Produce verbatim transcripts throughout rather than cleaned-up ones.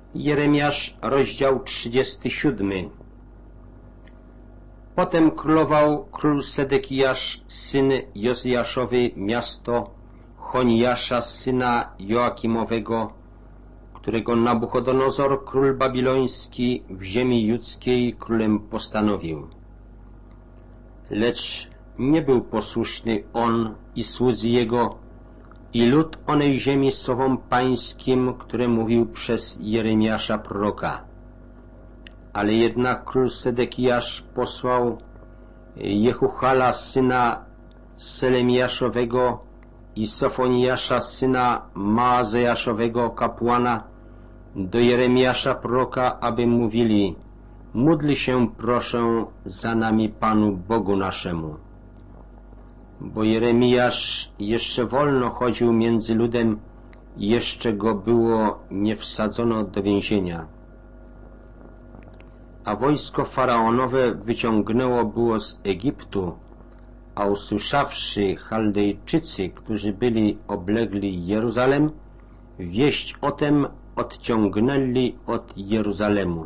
Jeremiasz, rozdział trzydziesty siódmy. Potem królował król Sedekiasz, syn Jozjaszowy, miasto Choniasza, syna Joakimowego, którego Nabuchodonozor, król babiloński, w ziemi judzkiej królem postanowił. Lecz nie był posłuszny on i słudzy jego, i lud onej ziemi słowom pańskim, które mówił przez Jeremiasza proroka. Ale jednak król Sedekiasz posłał Jehuchala, syna Selemiaszowego, i Sofoniasza, syna Maazejaszowego, kapłana, do Jeremiasza proroka, aby mówili: módl się proszę za nami Panu Bogu naszemu. Bo Jeremiasz jeszcze wolno chodził między ludem i jeszcze go było nie wsadzono do więzienia. A wojsko faraonowe wyciągnęło było z Egiptu, a usłyszawszy Chaldejczycy, którzy byli oblegli Jeruzalem, wieść o tem odciągnęli od Jeruzalemu.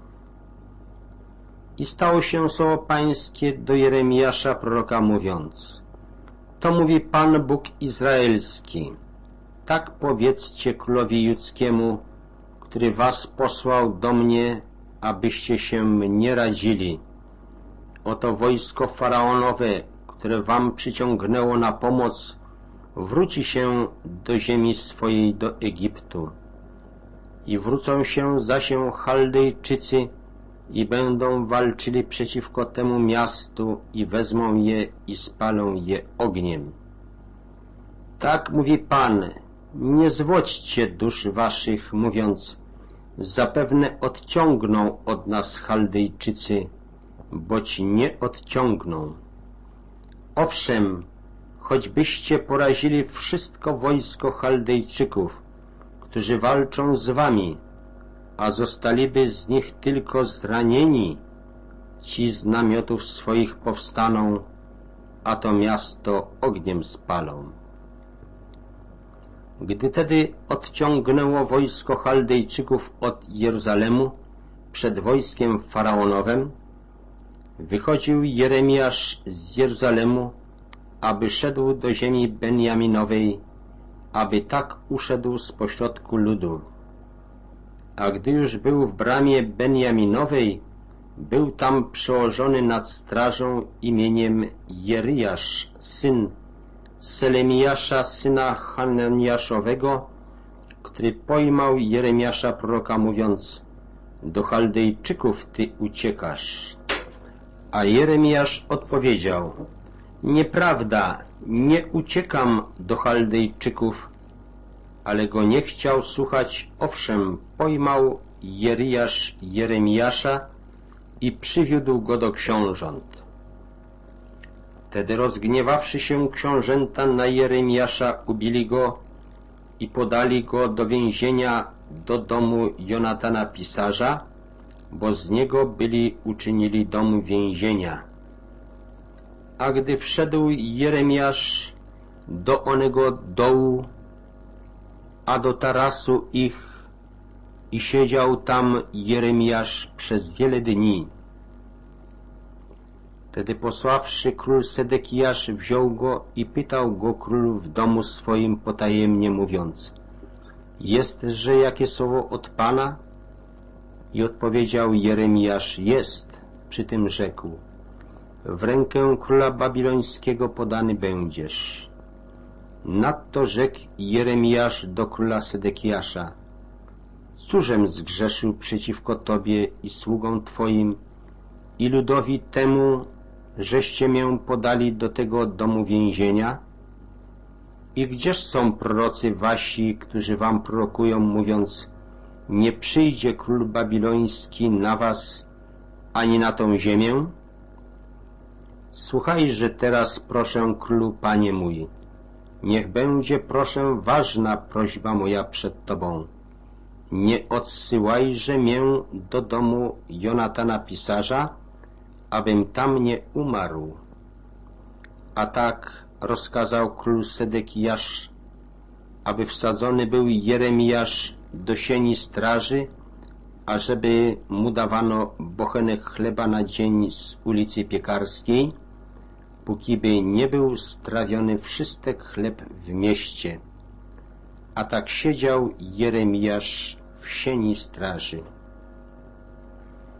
I stało się słowo pańskie do Jeremiasza proroka, mówiąc: to mówi Pan Bóg Izraelski, tak powiedzcie królowi judzkiemu, który was posłał do mnie, abyście się mnie radzili. Oto wojsko faraonowe, które wam przyciągnęło na pomoc, wróci się do ziemi swojej, do Egiptu. I wrócą się zasię Chaldejczycy i będą walczyli przeciwko temu miastu i wezmą je i spalą je ogniem. Tak mówi Pan: nie zwodźcie dusz waszych, mówiąc: zapewne odciągną od nas Chaldejczycy, boć nie odciągną. Owszem, choćbyście porazili wszystko wojsko Chaldejczyków, którzy walczą z wami, a zostaliby z nich tylko zranieni, ci z namiotów swoich powstaną, a to miasto ogniem spalą. Gdy tedy odciągnęło wojsko Chaldejczyków od Jeruzalemu przed wojskiem faraonowym, wychodził Jeremiasz z Jeruzalemu, aby szedł do ziemi Benjaminowej, aby tak uszedł z pośrodku ludu. A gdy już był w bramie Benjaminowej, był tam przełożony nad strażą imieniem Jeriasz, syn Selemiasza, syna Hananiaszowego, który pojmał Jeremiasza proroka, mówiąc: do Chaldejczyków ty uciekasz. A Jeremiasz odpowiedział: nieprawda, nie uciekam do Chaldejczyków. Ale go nie chciał słuchać. Owszem, pojmał Jeriasz Jeremiasza i przywiódł go do książąt. Wtedy rozgniewawszy się książęta na Jeremiasza, ubili go i podali go do więzienia, do domu Jonatana pisarza, bo z niego byli uczynili dom więzienia. A gdy wszedł Jeremiasz do onego dołu, a do tarasu ich, i siedział tam Jeremiasz przez wiele dni. Wtedy posławszy król Sedekiasz, wziął go i pytał go król w domu swoim potajemnie, mówiąc: jestże jakie słowo od Pana? I odpowiedział Jeremiasz: jest. Przy tym rzekł: w rękę króla babilońskiego podany będziesz. Nadto rzekł Jeremiasz do króla Sedekiasza: cóżem zgrzeszył przeciwko Tobie i sługom Twoim i ludowi temu, żeście mię podali do tego domu więzienia? I gdzież są prorocy wasi, którzy wam prorokują, mówiąc: nie przyjdzie król babiloński na was, ani na tą ziemię? Słuchajże teraz, proszę królu, panie mój. Niech będzie, proszę, ważna prośba moja przed Tobą. Nie odsyłajże mię do domu Jonatana pisarza, abym tam nie umarł. A tak rozkazał król Sedekiasz, aby wsadzony był Jeremiasz do sieni straży, ażeby mu dawano bochenek chleba na dzień z ulicy Piekarskiej, póki by nie był strawiony wszystek chleb w mieście. A tak siedział Jeremiasz w sieni straży.